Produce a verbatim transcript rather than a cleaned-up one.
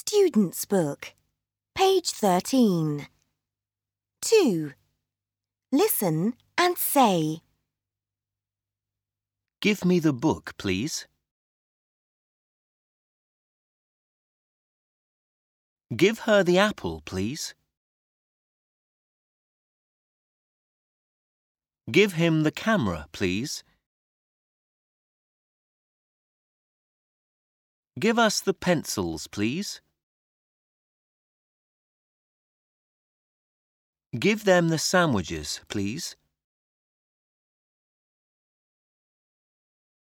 Student's Book, page thirteen. two. Listen and say. Give me the book, please. Give her the apple, please. Give him the camera, please. Give us the pencils, please. Give them the sandwiches, please.